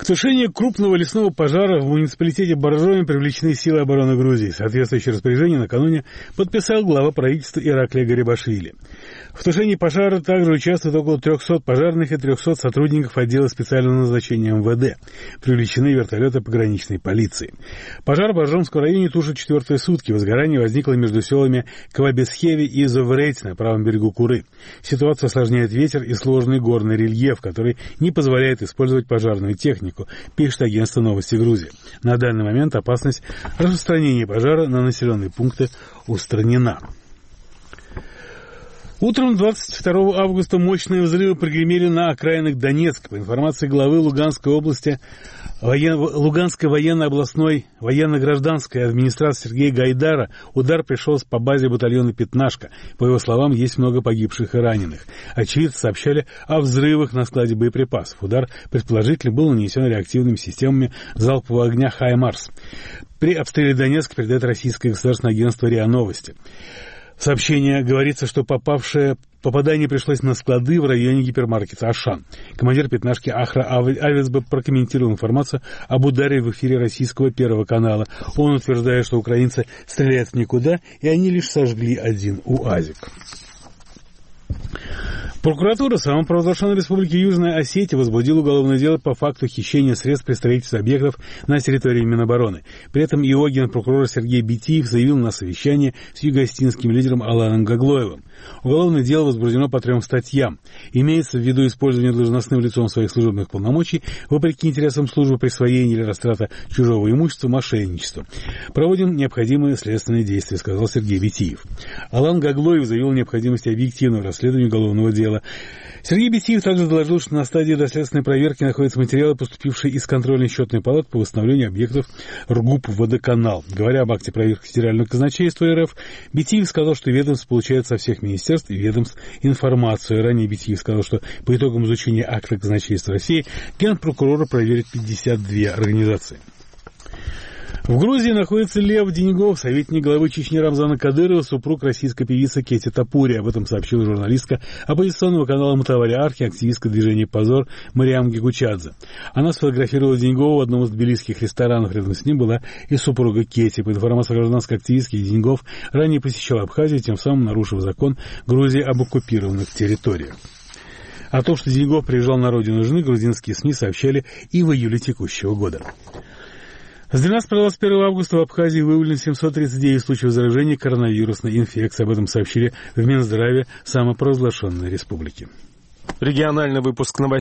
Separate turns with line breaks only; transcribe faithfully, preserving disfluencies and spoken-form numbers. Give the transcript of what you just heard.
тушение крупного лесного пожара в муниципалитете Боржоми привлечены силы обороны Грузии. Соответствующее распоряжение накануне подписал глава правительства Ираклий Гарибашвили. В тушении пожара также участвуют около трехсот пожарных и трехсот сотрудников отдела специального назначения эм вэ дэ. Привлечены вертолеты пограничной полиции. Пожар в Боржомском районе тушат четвертые сутки. Возгорание возникло между селами Квабесхеви и Зоврейт на правом берегу Куры. Ситуацию осложняет ветер и сложный горный рельеф, который не позволяет использовать пожарную технику, пишет агентство «Новости Грузии». На данный момент опасность распространения пожара на населенные пункты устранена. Утром двадцать второго августа мощные взрывы прогремели на окраинах Донецка. По информации главы Луганской области, воен... Луганской военно-областной военно-гражданской администрации Сергея Гайдара, удар пришелся по базе батальона «Пятнашка». По его словам, есть много погибших и раненых. Очевидцы сообщали о взрывах на складе боеприпасов. Удар, предположительно, был нанесен реактивными системами залпового огня «Хаймарс». При обстреле Донецка, передает российское государственное агентство РИА Новости. В сообщении говорится, что попавшее попадание пришлось на склады в районе гипермаркета «Ашан». Командир «Пятнашки» Ахра Авицбе прокомментировал информацию об ударе в эфире российского Первого канала. Он утверждает, что украинцы стреляют в никуда, и они лишь сожгли один УАЗик. Прокуратура самопровозглашенной Республики Южная Осетия возбудила уголовное дело по факту хищения средств при строительстве объектов на территории Минобороны. При этом его генпрокурор Сергей Битиев заявил на совещании с югоостинским лидером Аланом Гаглоевым. Уголовное дело возбуждено по трем статьям. Имеется в виду использование должностным лицом своих служебных полномочий вопреки интересам службы, присвоения или растрата чужого имущества, мошенничества. Проводим необходимые следственные действия, сказал Сергей Битиев. Алан Гаглоев заявил о необходимости объективного расследования уголовного дела. Сергей Битиев также доложил, что на стадии доследственной проверки находятся материалы, поступившие из контрольной счетной палаты по восстановлению объектов РГУП «Водоканал». Говоря об акте проверки Федерального казначейства РФ, Битиев сказал, что ведомство получает со всех министерств и ведомств информацию. Ранее Битиев сказал, что по итогам изучения акта казначейства России генпрокурора проверит пятьдесят две организации. В Грузии находится Лев Деньгов, советник главы Чечни Рамзана Кадырова, супруг российской певицы Кети Топури. Об этом сообщила журналистка оппозиционного канала «Мутавари Архи», активистка движения «Позор» Мариам Гигучадзе. Она сфотографировала Деньгова в одном из тбилисских ресторанов. Рядом с ним была и супруга Кети. По информации гражданской активистки, Деньгов ранее посещал Абхазию, тем самым нарушив закон Грузии об оккупированных территориях. О том, что Деньгов приезжал на родину жены, грузинские СМИ сообщали и в июле текущего года. С двенадцатого по двадцать первое августа в Абхазии выявлено семьсот тридцать девять случаев заражения коронавирусной инфекцией. Об этом сообщили в Минздраве самопровозглашенной республики.
Региональный выпуск новостей.